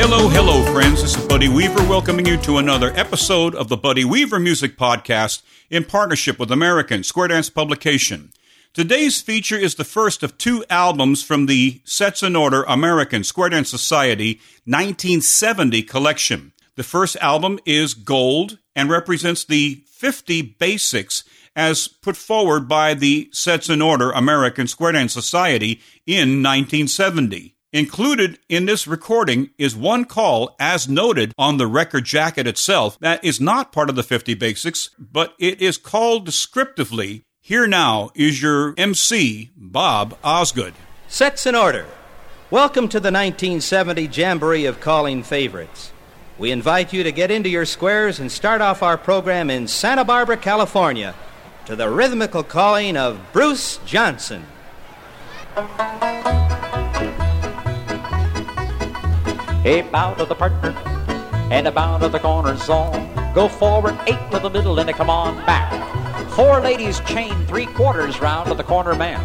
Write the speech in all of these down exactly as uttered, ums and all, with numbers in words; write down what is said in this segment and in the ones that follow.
Hello, hello, friends. This is Buddy Weaver welcoming you to another episode of the Buddy Weaver Music Podcast in partnership with American Square Dance Publication. Today's feature is the first of two albums from the Sets in Order American Square Dance Society nineteen seventy collection. The first album is Gold and represents the fifty basics as put forward by the Sets in Order American Square Dance Society in nineteen seventy. Included in this recording is one call, as noted on the record jacket itself, that is not part of the fifty basics, but it is called descriptively. Here now is your M C, Bob Osgood. Sets in Order. Welcome to the nineteen seventy Jamboree of Calling Favorites. We invite you to get into your squares and start off our program in Santa Barbara, California, to the rhythmical calling of Bruce Johnson. A bow to the partner and a bow to the corners all. Go forward, eight to the middle, and a come on back. Four ladies chain three quarters round to the corner man.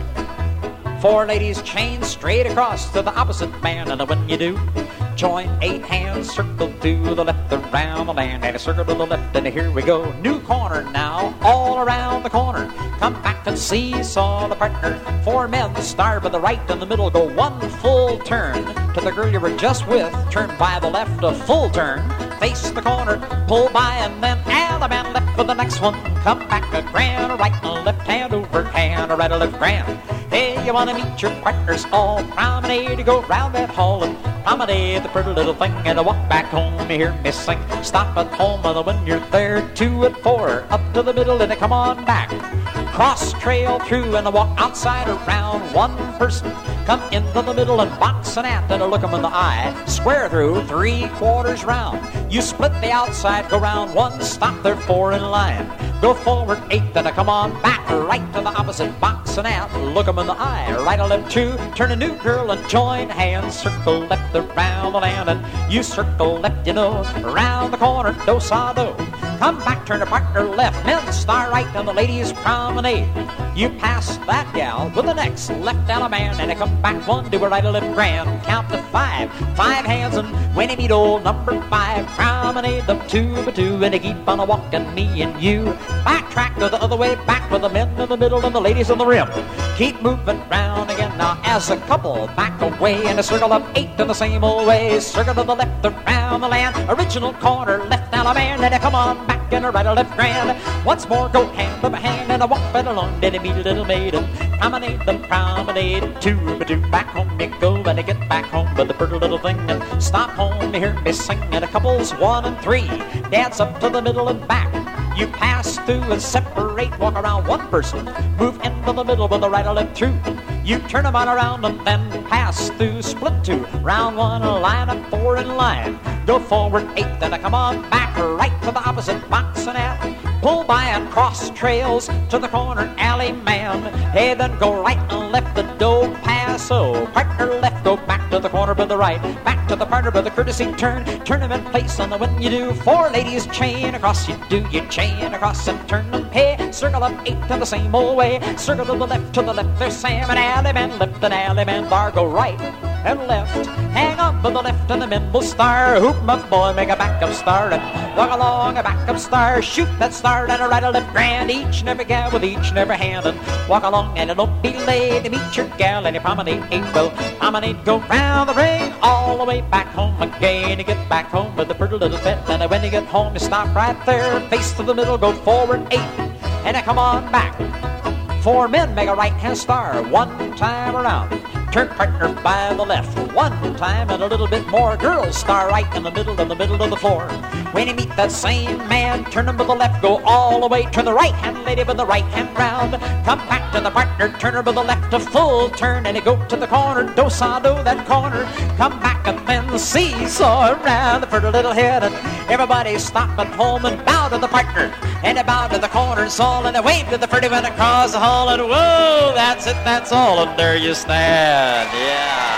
Four ladies chain straight across to the opposite man, and when you do, join eight hands, circle to the left around the land, and a circle to the left, and here we go. New corner now, all around the corner. Come back and seesaw the partner. Four men start by the right and the middle, go one full turn to the girl you were just with. Turn by the left, a full turn. Face the corner, pull by, and then add a man left for the next one. Come back a grand, right and left hand over hand, a right and left grand. Hey, you want to meet your partners all. Promenade, you go round that hall and promenade the pretty little thing, and I walk back home, you hear me sing. Stop at home, and when you're there, two and four, up to the middle, and I come on back. Cross trail through, and I walk outside around. One person come into the middle and box an ant, and I look 'em in the eye. Square through, three quarters round. You split the outside, go round one, stop there, four in line. Go forward, eight, then I come on back. Right to the opposite, box an ant, look 'em in the eye. Right or left two, turn a new girl and join hands. Circle left around the land, and you circle left, you know. Round the corner, do-sa-do. Come back, turn a partner left. Men star right, and the ladies promenade. You pass that gal with the next left down a man, and I come back one, do a right or left grand. Count to five, five hands, and when you meet old number five, promenade them two by two, and they keep on a walking, me and you. Backtrack to the other way, back with the men in the middle and the ladies on the rim. Keep moving round again now as a couple back away, and a circle of eight in the same old way. Circle to the left around the land, original corner left down a man, and I come on back in a right or left grand. Once more go hand over hand, and I walk right along, then I meet a little maiden. Promenade the promenade, two by two, back home you go, and I get back home with the pretty little thing, and stop home, you hear me sing, and a couples one and three, dance up to the middle and back. You pass through and separate, walk around one person, move into the middle with a right or left through. You turn them on around and then pass through, split two, round one, line up four in line. Go forward eight, then I come on back, right to the opposite, box and at. Pull by and cross trails to the corner alley man. Hey, then go right and left the do paso. Partner left, go back to the corner by the right. Back to the partner by the courtesy turn. Turn them in place on the when you do. Four ladies chain across, you do you chain across and turn them pay. Circle up eight in the same old way. Circle to the left, to the left there's Sam and alley man. Left and alley man bar, go right and left. Hang on by the left and the men will star. Hoop my boy, make a backup star and walk along a backup star. Shoot that star and a right or left grand, each and every gal with each and every hand, and walk along and don't be late to meet your gal, and you promenade eight, well, promenade go round the ring, all the way back home again. You get back home with a pretty little pet, and when you get home you stop right there, face to the middle, go forward eight, and I come on back. Four men make a right hand star, one time around. Turn partner by the left, one time and a little bit more. Girls star right in the middle, in the middle of the floor. When you meet that same man, turn them to the left, go all the way. Turn the right hand lady with the right hand round. Come back to the partner, turn her with the left, a full turn, and you go to the corner, do-sa-do that corner. Come back and then seesaw around the pretty little head, and everybody stop at home and bow to the partner, and they bow to the corners all, and they wave to the pretty one across the hall, and whoa, that's it, that's all, and there you stand. Yeah.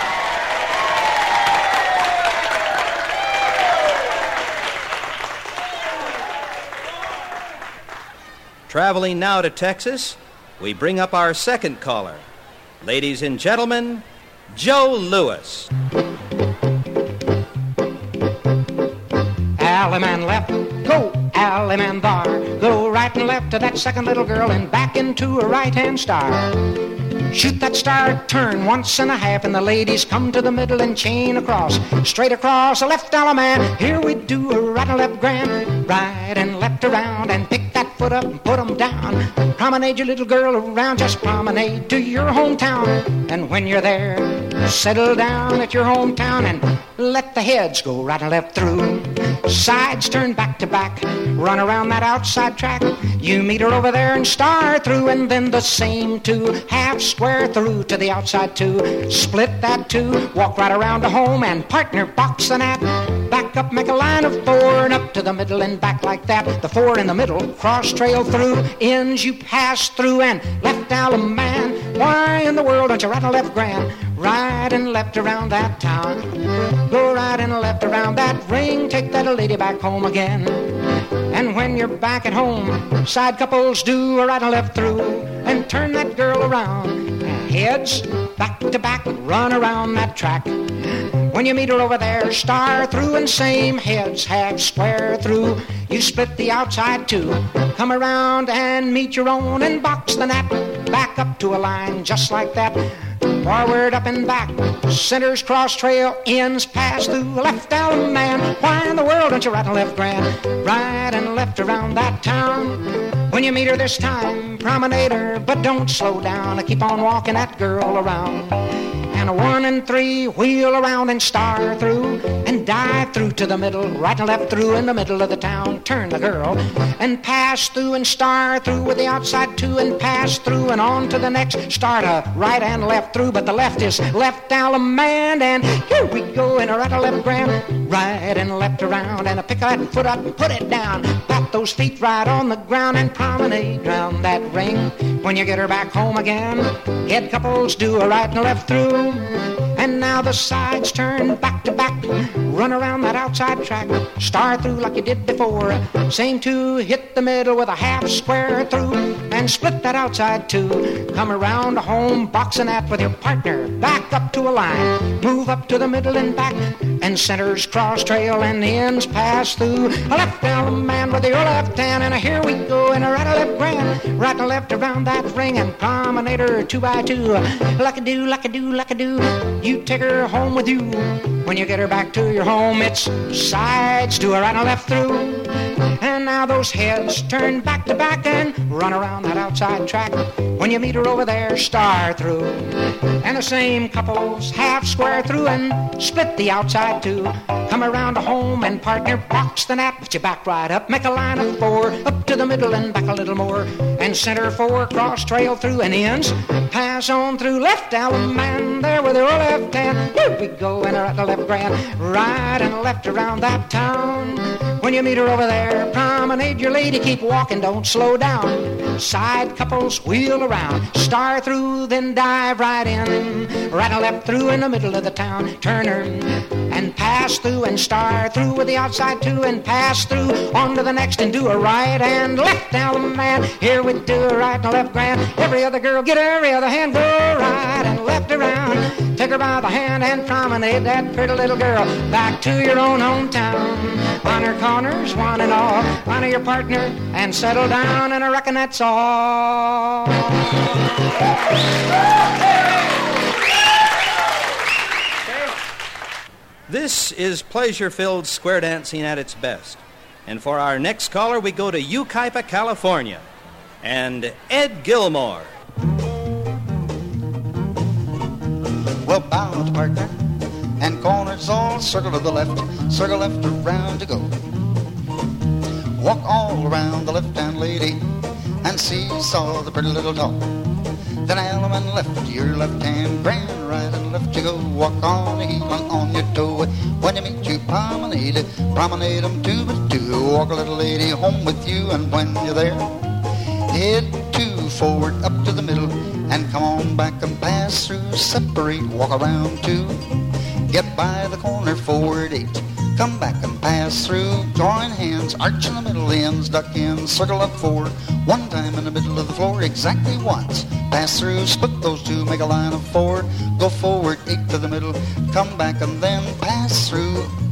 Traveling now to Texas, we bring up our second caller. Ladies and gentlemen, Joe Louis. alley man left, go alley man bar. Go right and left to that second little girl and back into a right-hand star. Shoot that star, turn once and a half, and the ladies come to the middle and chain across. Straight across a left alley man, here we do a right and left grand. Right and left around and pick that foot up and put 'em down. Promenade your little girl around, just promenade to your hometown. And when you're there, settle down at your hometown and let the heads go right and left through. Sides turn back to back, run around that outside track. You meet her over there and star through, and then the same two, half square through to the outside two. Split that two, walk right around to home and partner box the nap. Back up, make a line of four, and up to the middle and back like that. The four in the middle, cross trail through, ends you pass through, and left alley man, why in the world don't you right and left grand? Right and left around that town. Go right and left around that ring, take that lady back home again. And when you're back at home, side couples do a right and left through, and turn that girl around. Heads back to back, run around that track. When you meet her over there, star through, and same heads, half square through. You split the outside two, come around and meet your own and box the nap. Back up to a line just like that. Forward, up and back, centers, cross trail, ends, pass through, left alley man. Why in the world don't you right and left grand? Right and left around that town. When you meet her this time, promenade her, but don't slow down. Keep on walking that girl around. And a one and three, wheel around and star through, and dive through to the middle, right and left through in the middle of the town. Turn the girl and pass through and star through with the outside two, and pass through and on to the next. Start a right and left through, but the left is left alley man, and here we go in a right and left grand. Right and left around, and a pick that foot up and put it down. Pat those feet right on the ground and promenade round that ring. When you get her back home again, head couples do a right and left through. And now the sides turn back to back, run around that outside track, star through like you did before. Same two, hit the middle with a half square through, and split that outside two. Come around home, boxing that with your partner, back up to a line, move up to the middle and back, and centers cross trail and the ends pass through. A left alley man with your left hand, and here we go in a right and left grand. Right and left around that ring and promenade her two by two. Like a do, like a do, like a do. You take her home with you. When you get her back to your home, it's sides to a right and left through. And now those heads turn back to back and run around that outside track. When you meet her over there, star through. And the same couples half square through and split the outside two. Come around to home and partner box the nap. Put your back right up, make a line of four, up to the middle and back a little more. And center four, cross trail through and ends. Pass on through left alley man, there with your left hand. Here we go in a right and left grand. Right and left around that town. When you meet her over there, promenade your lady, keep walking, don't slow down. Side couples wheel around, star through, then dive right in. Right and left through in the middle of the town. Turn her and pass through and star through with the outside two, and pass through on to the next and do a right and left alley man. Here we do a right and left grand. Every other girl get every other hand, go right and left around. Take her by the hand and promenade that pretty little girl back to your own hometown. Honor corners, one and all, honor your partner and settle down, and I reckon that's all. This is pleasure-filled square dancing at its best. And for our next caller, we go to Yucaipa, California, and Ed Gilmore. Well, bound partner, and corners all, circle to the left, circle left around to go. Walk all around the left-hand lady and seesaw the pretty little doll. Then element left, your left hand, grand right and left you go. Walk on the heel and on your toe. When you meet you, promenade, promenade them two by two. Walk a little lady home with you, and when you're there, head two forward up to the middle, and come on back and pass through. Separate, walk around two. Get by the corner, forward eight. Come back and pass through. Join hands, arch in the middle, the ends duck in, circle up four. One time in the middle of the floor, exactly once. Pass through, split those two, make a line of four. Go forward, eight to the middle. Come back and then pass through.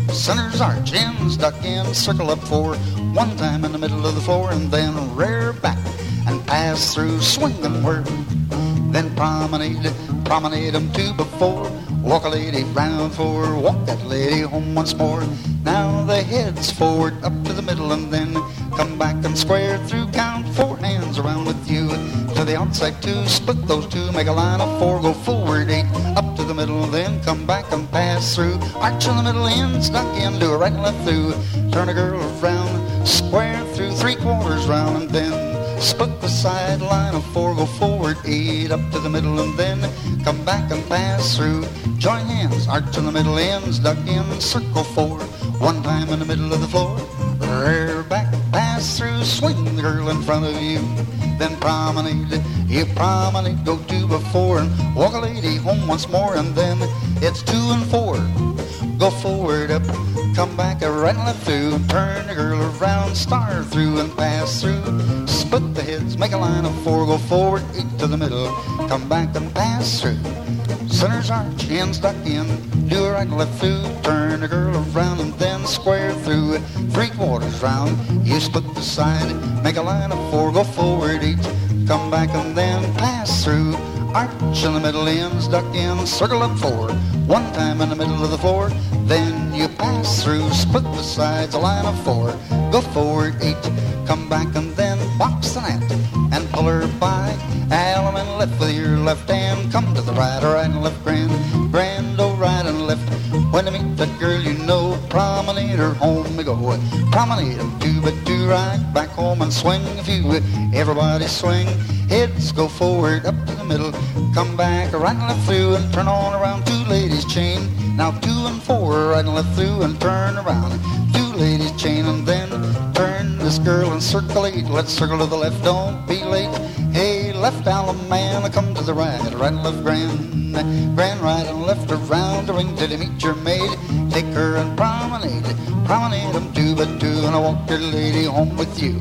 Center's arch, ends duck in, circle up four, one time in the middle of the floor, and then rear back and pass through, swing and whirl. Then promenade, promenade them two before, walk a lady round four, walk that lady home once more. Now the head's forward up to the middle, and then come back and square through, count four hands around with you. To the outside two, split those two, make a line of four, go forward eight, up to the middle, then come back and pass through. Arch in the middle, ends duck in, do a right and left through, turn a girl around, square through, three quarters round, and then split the side line of four, go forward eight, up to the middle, and then come back and pass through. Join hands, arch in the middle, ends duck in, circle four, one time in the middle of the floor, rear back, pass through, swing the girl in front of you. Then promenade, you promenade, go two before, and walk a lady home once more, and then it's two and four. Go forward up, come back a right and left through, turn the girl around, star through and pass through. Split the heads, make a line of four, go forward, eight to the middle, come back and pass through. Center's arch, ends duck in, do a right and left through, turn the girl around and then square through, three quarters round. You split the side, make a line of four, go forward eight, come back and then pass through. Arch in the middle, ends duck in, circle up four, one time in the middle of the floor, then you pass through, split the sides, a line of four, go forward eight, come back and then box the net and pull her by. Alum and left with your left hand, come to the right, right and left, grand, grand, oh right and left. When you meet that girl you know, promenade her home we go. Promenade them two but two, right back home and swing a few. Everybody swing, heads go forward up to the middle, come back right and left through and turn on around, two ladies chain. Now two and four, right and left through and turn around, two ladies chain, and then turn this girl and circulate. Let's circle to the left, don't be late. Hey, left alum man, come to the right, right and left, grand, grand, right and left, around the ring till you meet your maid. Take her and promenade, promenade them two by two, and I walk your lady home with you.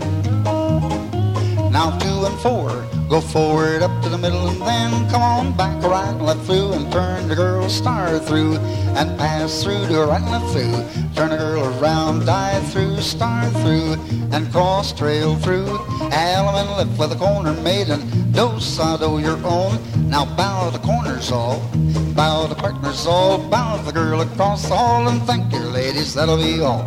Now two and four, go forward up to the middle, and then come on back right and left through, and turn the girl star through, and pass through to right and left through. Turn the girl around, dive through, star through, and cross trail through. Alum and left with a corner made, and do sado your own. Now bow the corners all, bow the partners all, bow the girl across the hall, and thank you ladies, that'll be all.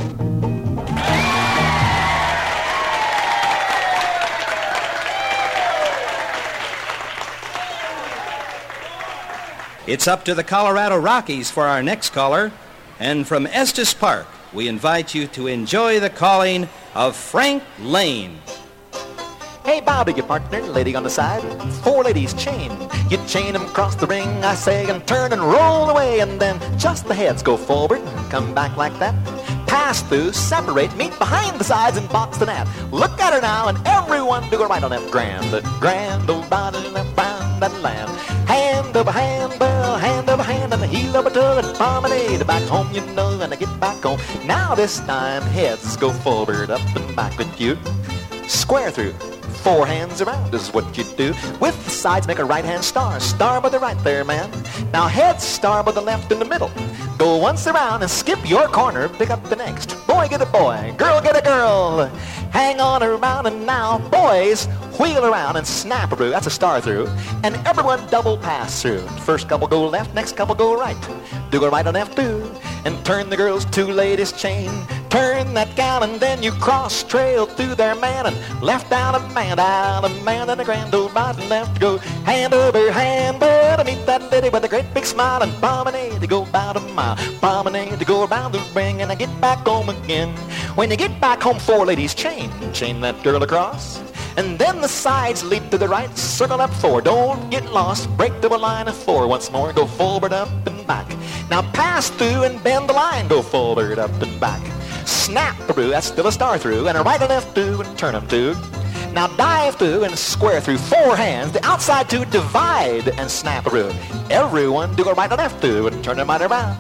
It's up to the Colorado Rockies for our next caller. And from Estes Park, we invite you to enjoy the calling of Frank Lane. Hey, bow to your partner, lady on the side. Four ladies chain. You chain them across the ring, I say, and turn and roll away. And then just the heads go forward and come back like that. Pass through, separate, meet behind the sides and box the net. Look at her now, and everyone do a right on that grand. The grand old body left bound that land. Hand over hand, well, hand over hand, and the heel over toe, and promenade back home, you know, and I get back home. Now this time, heads go forward, up and back with you. Square through. Four hands around is what you do. With the sides, make a right-hand star. Star by the right there, man. Now head star by the left in the middle. Go once around and skip your corner. Pick up the next. Boy, get a boy. Girl, get a girl. Hang on around, and now, boys, wheel around and snap through. That's a star through. And everyone double pass through. First couple go left, next couple go right. Do a right on F two. And turn the girls two ladies chain. Turn that gal, and then you cross trail through their man, and left out a man, out a man, and a grand old right and left go hand over hand, but to meet that lady with a great big smile, and promenade to go about a mile, promenade to go around the ring, and I get back home again. When you get back home, four ladies chain, chain that girl across, and then the sides lead to the right, circle up four, don't get lost, break to a line of four once more, go forward, up and back. Now pass through and bend the line, go forward, up and back. Snap through, that's still a star through, and a right and left through, and turn them two. Now dive through and square through, four hands, the outside two divide and snap through. Everyone do a right and left through, and turn them right around.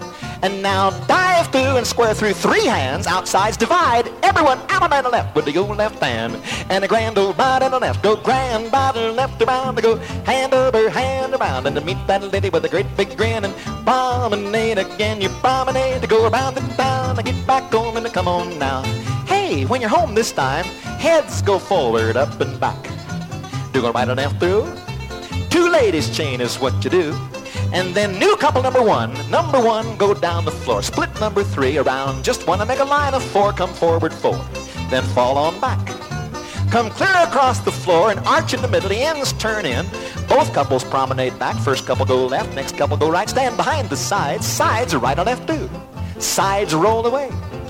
And now dive through and square through three hands. Outsides divide. Everyone out and left with the old left hand. And a grand old right and a left. Go grand by the left around. To go hand over hand around. And to meet that lady with a great big grin. And promenade again. You promenade to go around the town. And get back home and to come on now. Hey, when you're home this time, heads go forward, up and back. Do go right and left through. Two ladies chain is what you do. And then new couple number one. Number one, go down the floor. Split number three around. Just one to make a line of four. Come forward four. Then fall on back. Come clear across the floor and arch in the middle. The ends turn in. Both couples promenade back. First couple go left. Next couple go right. Stand behind the sides. Sides are right or left too. Sides roll away.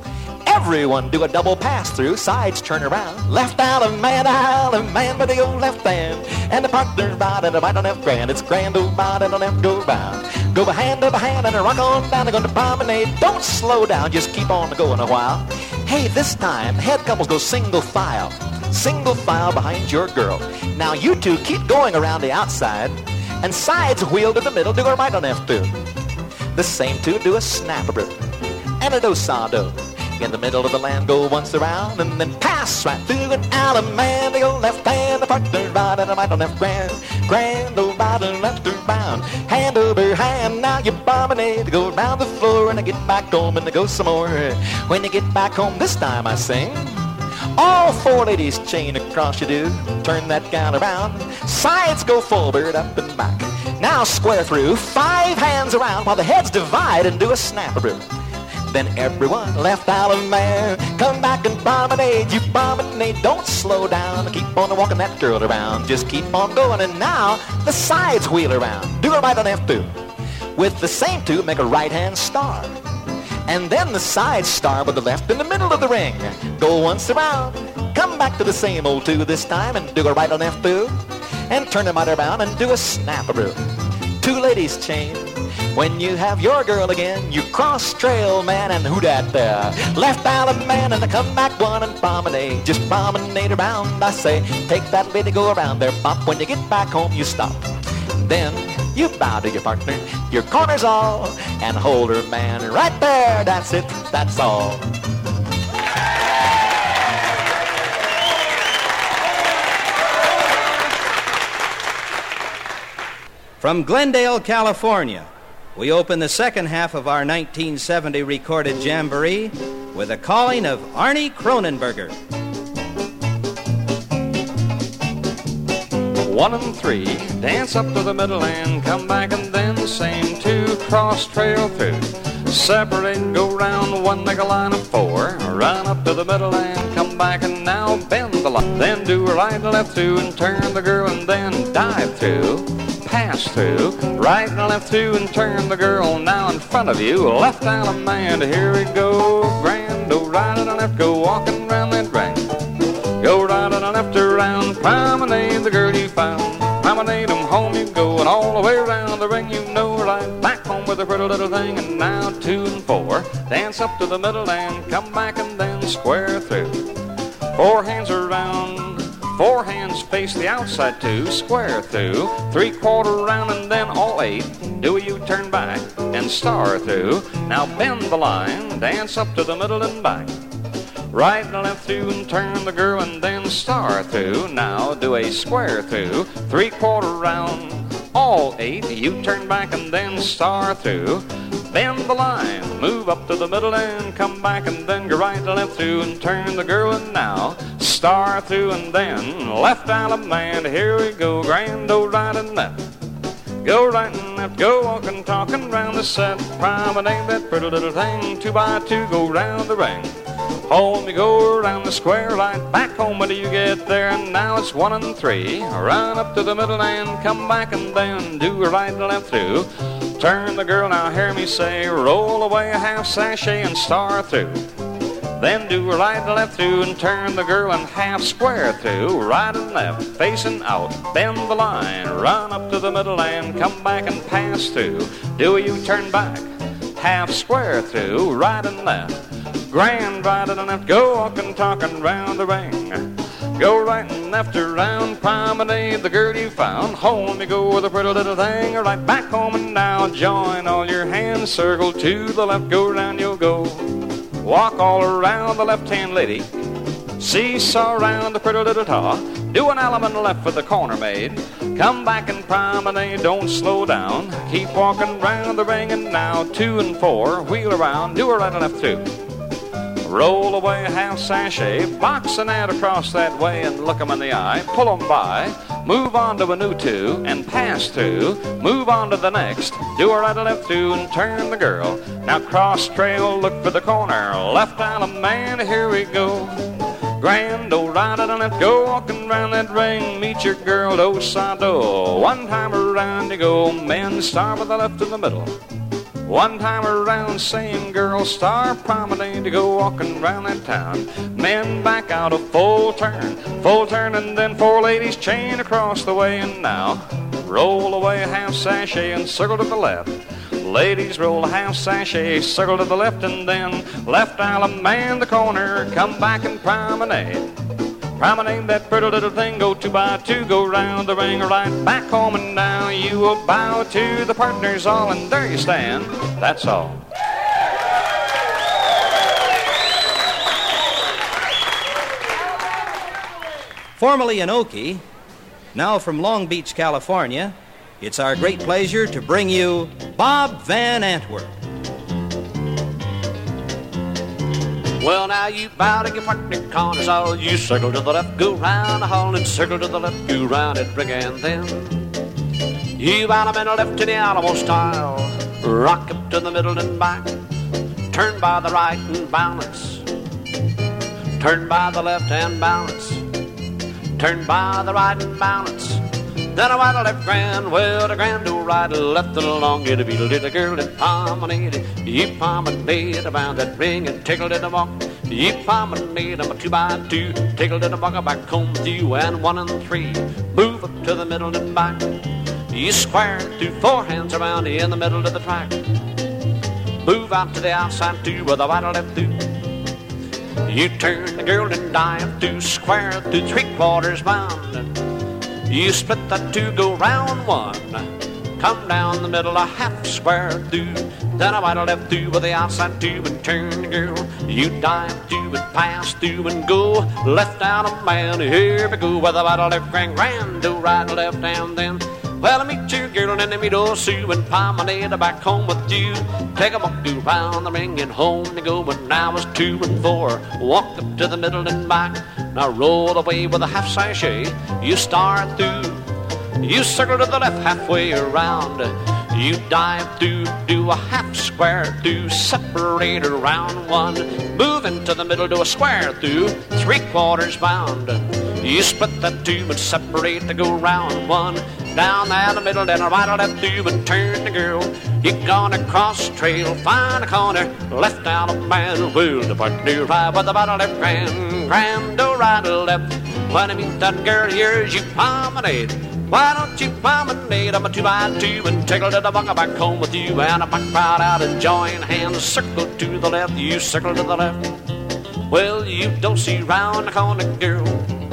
Everyone do a double pass through. Sides turn around. Left out of man, out of man by the old left hand. And the partner's right and the right and left grand. It's grand old right and the left go round. Go behind to behind and rock on down. They're going to promenade. Don't slow down. Just keep on going a while. Hey, this time head couples go single file. Single file behind your girl. Now you two keep going around the outside. And sides wheel to the middle. Do a right and left too. The same two do a snap-a-brew. And a do-sa-do. In the middle of the land, go once around, and then pass right through and out of man. They go left hand, the partner right, and the right on left grand. Grand over right and left around. Hand over hand, now you promenade. Go around the floor and I get back home and I go some more. When you get back home this time I sing. All four ladies chain across you do. Turn that gown around. Sides go forward, up and back. Now square through, five hands around while the heads divide and do a snap-a-brew. Then everyone left out of man. Come back and promenade. You promenade. Don't slow down. Keep on walking that girl around. Just keep on going. And now the sides wheel around. Do a right and left two. With the same two, make a right-hand star. And then the side star with the left in the middle of the ring. Go once around. Come back to the same old two this time and do a right and left two. And turn them right around and do a snap-a-brew. Two ladies chain. When you have your girl again, you cross trail man and who dat there? Left out of man and I come back one and promenade. Just promenade around, I say. Take that lady, go around there, bop. When you get back home, you stop. Then you bow to your partner, your corner's all, and hold her man right there. That's it, that's all. From Glendale, California, we open the second half of our nineteen seventy recorded jamboree with a calling of Arnie Cronenberger. One and three, dance up to the middle and come back and then same two, cross trail through. Separate and go round one, make a line of four. Run up to the middle and come back and now bend the line. Then do a right and left through and turn the girl and then dive through. Pass through, right and left through and turn the girl now in front of you. Left out of man, here we go. Grand, oh, right and left, go walking round that ring. Go right and left around, promenade the girl you found. Promenade them home you go, and all the way around the ring you know. Right back home with a pretty little thing, and now two and four. Dance up to the middle and come back and then square through. Four hands around. Four hands face the outside two, square through, three quarter round and then all eight. Do a U-turn back and star through. Now bend the line, dance up to the middle and back. Right and left through and turn the girl and then star through. Now do a square through, three quarter round, all eight. U-turn back and then star through. Bend the line, move up to the middle and come back and then go right and left through and turn the girl and now star through and then left out of man. Here we go, grand old right and left. Go right and left, go walking, talking round the set. Promenade that pretty little thing, two by two, go round the ring. Home you go around the square, right back home when you get there. And now it's one and three, run up to the middle and come back and then do a right and left through. Turn the girl, now hear me say, roll away a half sachet and star through. Then do a right and left through and turn the girl and half square through. Right and left, facing out, bend the line, run up to the middle and come back and pass through. Do a U-turn back, half square through, right and left. Grand right and left, go walking, talking round the ring. Go right and left around, promenade the girl you found. Home you go with a pretty little thing, right back home and now. Join all your hands, circle to the left, go round you'll go. Walk all around the left-hand lady, seesaw around the pretty little tar. Do an element left for the corner maid. Come back and promenade, don't slow down. Keep walking round the ring and now two and four. Wheel around, do a right and left through. Roll away a half sachet, box an ad across that way and look 'em in the eye. Pull 'em by, move on to a new two and pass through. Move on to the next, do a right and left through and turn the girl. Now cross trail, look for the corner. Left island man, here we go. Grand old right and left, go walking round that ring. Meet your girl, do sa do. One time around you go, men start with the left in the middle. One time around, same girl, star promenade to go walking round that town. Men back out a full turn, full turn, and then four ladies chain across the way. And now, roll away a half sachet and circle to the left. Ladies roll a half sachet, circle to the left, and then left island man the corner. Come back and promenade. Promenade that pretty little thing, go two by two, go round the ring, right back home, and now you will bow to the partners all, and there you stand, that's all. Formerly in Okie, now from Long Beach, California, it's our great pleasure to bring you Bob Van Antwerp. Well, now you bow to your partner corners all. You circle to the left, go round the hall, and circle to the left, go round it, bring and then. You bow them in the left in the Alamo style. Rock up to the middle and back. Turn by the right and balance. Turn by the left and balance. Turn by the right and balance. Then a right left grand, well, the grand old right left along it, a beetle did a girl and promenade. You promenade around that ring and tickled in the walk. You promenade them a two by two, tickled in the walk back home with you, and one and three. Move up to the middle and back. You square through four hands around in the middle of the track. Move out to the outside two with a right left through. You turn the girl and dive through, square through three quarters round. You split that two, go round one. Come down the middle, a half square through. Then a right or left through with the outside two and turn the girl. You dive through and pass through and go left down a man. Here we go with a right or left, grand, grand, do right or left, and then. Well, I meet your girl and then meet old Sue and promenade back home with you. Take a walk through round the ring and home to go, but now it's two and four. Walk up to the middle and back. Now roll away with a half sachet. You start through. You circle to the left halfway around. You dive through, do a half square through, separate around one. Move into the middle, do a square through, three quarters bound. You split that two and separate to go round one. Down there the middle, then a right or left through and turn the girl. You're gonna cross trail, find a corner, left down a man. Well, the partner ride with the right or left, grand, grand, or right or left. When I meet that girl of yours, you promenade. Why don't you promenade? I'm a two by two and tickle to the bucket back home with you, and a back right out and join hands. Circle to the left, you circle to the left. Well, you don't see round the corner, girl.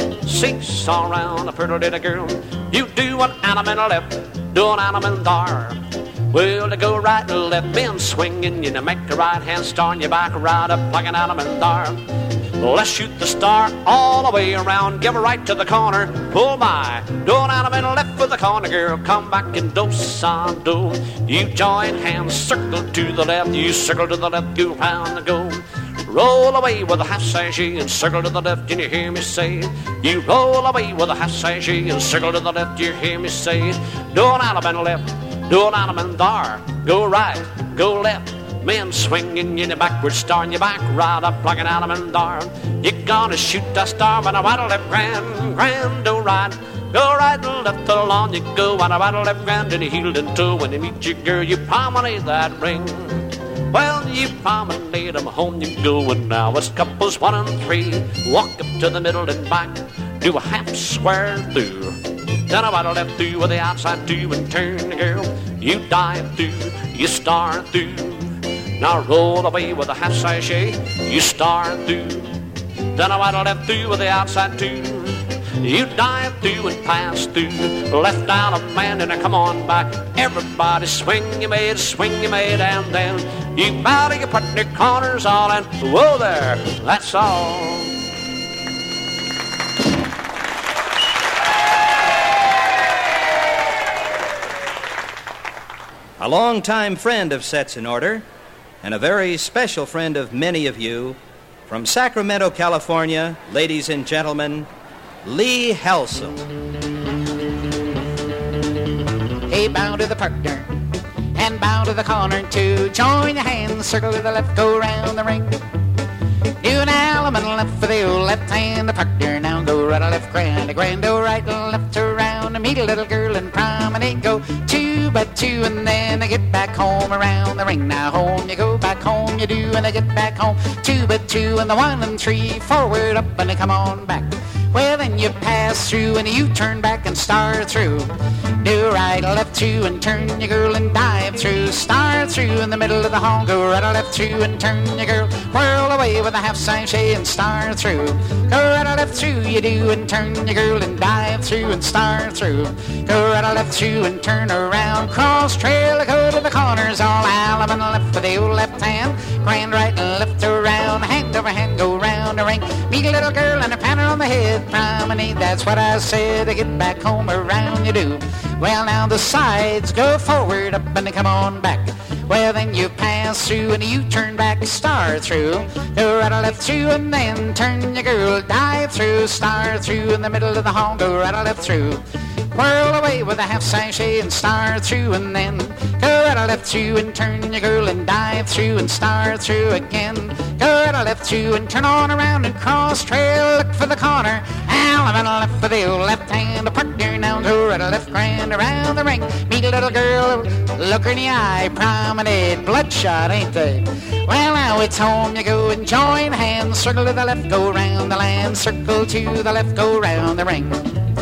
Seesaw around a pretty little girl. You do an animal left, do an animal there. Well, to go right and left, bend swinging, you make the right hand star, and you back right up like an animal there. Let's shoot the star all the way around. Give a right to the corner. Pull by. Do an animal left for the corner, girl. Come back and do some do. You join hands. Circle to the left. You circle to the left. Go round and go. Roll away with a half sachet and circle to the left. And you hear me say. You roll away with a half sachet and circle to the left. You hear me say. Do an animal left. Do an animal there. Go right. Go left. Men swinging in the backward star, and you back right up like an animal darn. You're gonna shoot a star when a right or left, grand, grand, do right. Go right and left along you go, and a right or left, grand, and you heel and toe. When you meet your girl, you promenade that ring. Well, you promenade them, home you go, and now it's couples one and three. Walk up to the middle and back, do a half square through. Then a right or left through with the outside two, and turn the girl. You dive through, you start through. Now roll away with a half sachet, you start through. Then a right or left through with the outside two. You dive through and pass through, left down a man and come on back. Everybody swing your mate, swing your mate, and then you bow to your partner, corners all, and whoa there, that's all. A longtime friend of Sets in Order, and a very special friend of many of you, from Sacramento, California, ladies and gentlemen, Lee Halsall. Hey, bow to the partner, and bow to the corner too. Join your hands, circle to the left, go round the ring. Do an element left for the old left hand, the partner. Now go right or left, grand, grand, go right and left around. Meet a little girl and promenade, go two by two, and then I get back home around the ring. Now home you go, back home you do, and I get back home two by two, and the one and three, forward up and I come on back. Well, then you pass through and you turn back and start through. Do right or left two and turn your girl and dive through. Start through in the middle of the hall, go right or left two and turn your girl. Whirl away with a half sachet and start through. Go right or left through you do and turn your girl and dive through and start through. Go right or left through and turn around. Cross trail, go to the corners, all element left for the old left hand. Grand right and left around, hand over hand, go round the ring. Meet a little girl and a pattern on the head. Promenade, that's what I said, to get back home around you do. Well, now the sides go forward up and they come on back. Well, then you pass through and you turn back, start through. Go right or left through and then turn your girl, dive through, start through in the middle of the hall, go right or left through. Whirl away with a half sachet and start through, and then go right or left through and turn your girl and dive through and start through again. Go right or left through and turn on around and cross trail, look for the corner. Element left for the old left hand, a partner now, go right or left, grand around the ring. Meet a little girl, look her in the eye, promenade, bloodshot, ain't they? Well, now it's home you go and join hands, circle to the left, go round the land, circle to the left, go round the ring.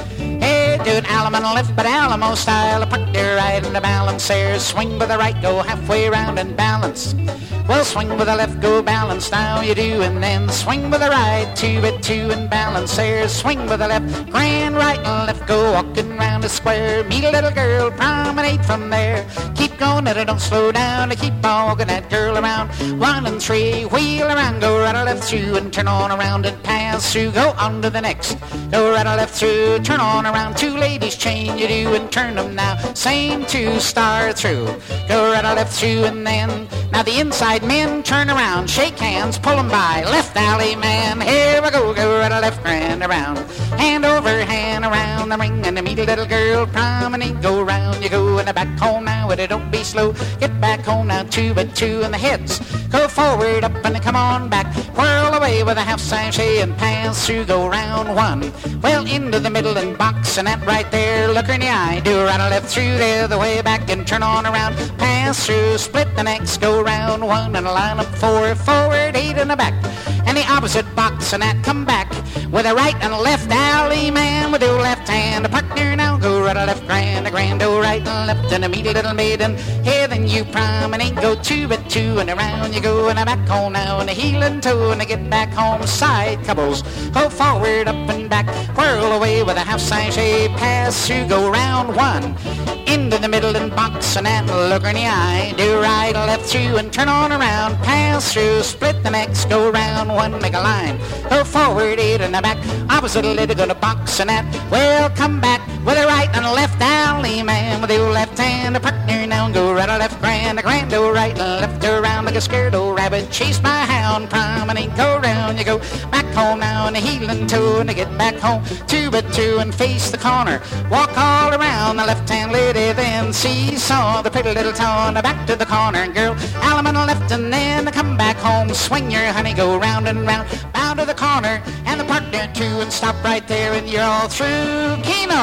Hey, do an Alamo left, but Alamo style. A partner right and a balancer. Swing with the right, go halfway around and balance. Well, swing with the left, go balance. Now you do, and then swing with the right, two by two and balance there. Swing with the left, grand right and left, go walking round the square. Meet a little girl, promenade from there. Keep going, and don't slow down. Keep on walking that girl around. One and three, wheel around, go right or left through and turn on around and pass through. Go on to the next, go right or left through, turn on around. Two ladies chain you do and turn them now. Same two, start through. Go right or left through and then. Now the inside men turn around, shake hands, pull them by. Left alley man, here we go, go right or left, grand around. Hand over hand around the ring and meet a little girl, promenade, go round you go. And back home now, but don't be slow. Get back home now, two by two and the heads. Go forward up and come on back. Whirl away with a half sachet and pass through, go round one. Well, into the middle and box and that right there, look her in the eye. Do right or left through there, the way back and turn on around. Pass through, split the next, go round one and line up four, forward, eight in the back. And the opposite box and that come back with a right and a left alley man with the left hand. A partner now, go right or left, grand, a grand, go right and left and a meet a little maiden. Here then you promenade, go two by two and around you go and a back home now and a heel and toe and a get back home side couples. Go forward, up and back, whirl away with a half sachet, pass through, go round one. Into the middle and box and that look her in the eye. Do right or left through and turn on around, pass through, split the next, go round one, make a line. Go forward, eight in the back, opposite a little, gonna box and that. Well, come back with a right and a left alley man with the left hand, a partner now, go right or left, grand, a grand, go right and left around like a scared old rabbit. Chase my hound, promenade, go round you go. Back home now and a heel and toe and to get back home, two by two and face the corner. Walk all around the left hand lady, then seesaw the pretty little town. Back to the corner, girl, Alum on the left and then come back home. Swing your honey, go round and round, bound to the corner and the partner too, and stop right there and you're all through.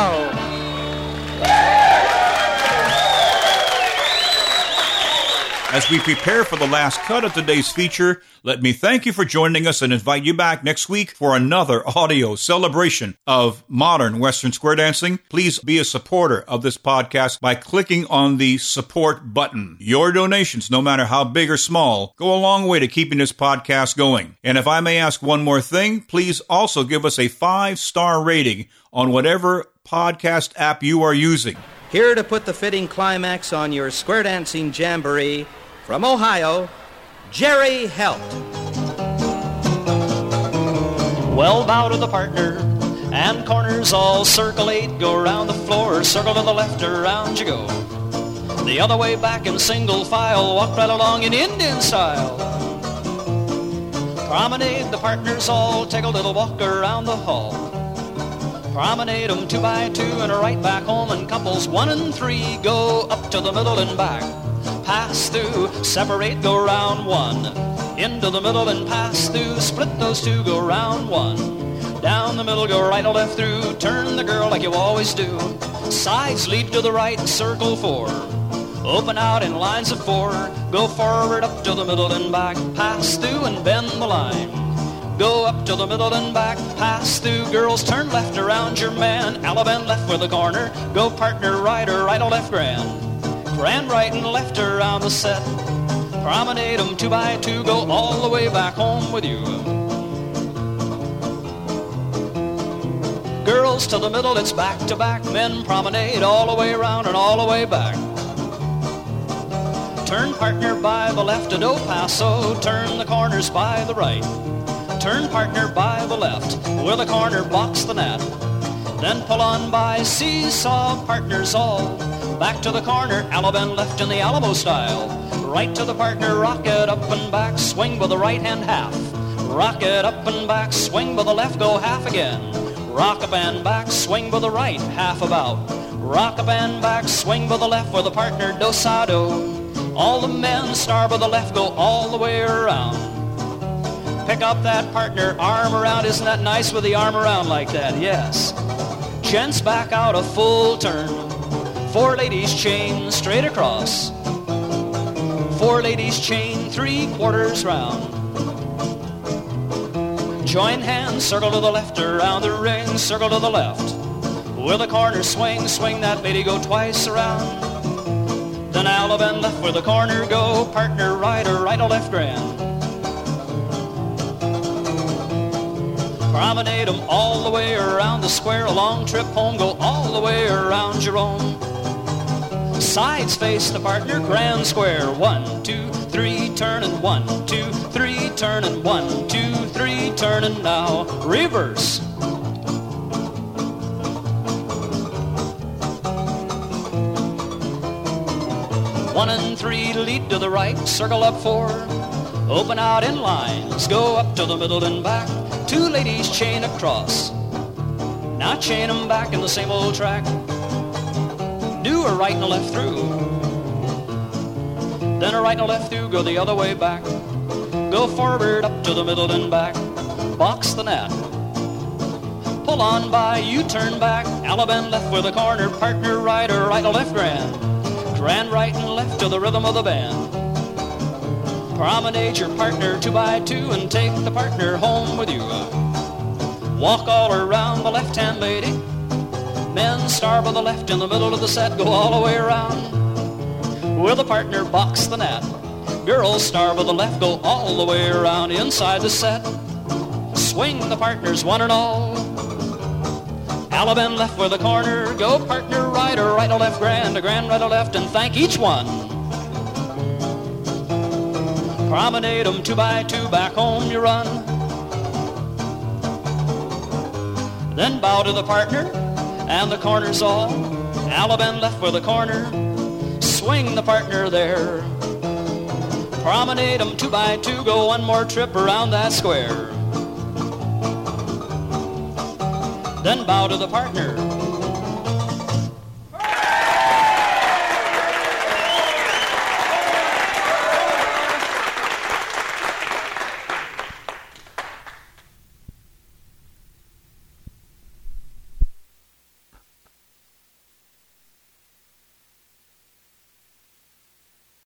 Keno. As we prepare for the last cut of today's feature, let me thank you for joining us and invite you back next week for another audio celebration of modern Western square dancing. Please be a supporter of this podcast by clicking on the support button. Your donations, no matter how big or small, go a long way to keeping this podcast going. And if I may ask one more thing, please also give us a five-star rating on whatever podcast app you are using. Here to put the fitting climax on your square dancing jamboree, from Ohio, Jerry Helt. Well, bow to the partner, and corners all circle eight. Go around the floor, circle to the left, around you go. The other way back in single file, walk right along in Indian style. Promenade the partners all, take a little walk around the hall. Promenade them two by two and right back home, and couples one and three go up to the middle and back. Pass through, separate, go round one. Into the middle and pass through, split those two, go round one. Down the middle, go right or left through, turn the girl like you always do. Sides lead to the right, circle four. Open out in lines of four, go forward up to the middle and back. Pass through and bend the line. Go up to the middle and back, pass through, girls, turn left around your man. Alabama left with the corner, go partner right or right or left grand. Grand right and left around the set. Promenade them two by two, go all the way back home with you. Girls to the middle, it's back to back. Men promenade all the way around and all the way back. Turn partner by the left to do paso, turn the corners by the right. Turn partner by the left, where the corner blocks the net. Then pull on by seesaw, partners all. Back to the corner, Alabama left in the Alamo style. Right to the partner, rock it up and back, swing with the right hand half. Rock it up and back, swing with the left, go half again. Rock up and back, swing with the right, half about. Rock up and back, swing with the left, with the partner dosado. All the men star by the left, go all the way around. Pick up that partner, arm around. Isn't that nice with the arm around like that? Yes. Gents back out a full turn. Four ladies chain straight across. Four ladies chain three quarters round. Join hands, circle to the left around the ring, circle to the left. With the corner swing, swing that lady, go twice around. Then Alabama left where the corner go, partner right or right or left grand. Promenade them all the way around the square. A long trip home, go all the way around your own. Sides face the partner, grand square. One, two, three, turn and one, two, three, turn and one, two, three, turn and now reverse. One and three lead to the right, circle up four. Open out in lines, go up to the middle and back. Two ladies chain across. Now chain them back in the same old track. Do a right and a left through. Then a right and a left through, go the other way back. Go forward up to the middle and back. Box the net. Pull on by, you turn back. Alabama left with the corner, partner right or right or left grand. Grand right and left to the rhythm of the band. Promenade your partner two by two and take the partner home with you. Walk all around the left-hand lady. Men star by the left in the middle of the set, go all the way around. With the partner, box the net. Girls star by the left, go all the way around inside the set. Swing the partners one and all. Alabama left with the corner, go partner right or right or left grand, a grand right or left, and thank each one. Promenade them two by two, back home you run. Then bow to the partner and the corners all. Alabama left with the corner, swing the partner there. Promenade them two by two, go one more trip around that square. Then bow to the partner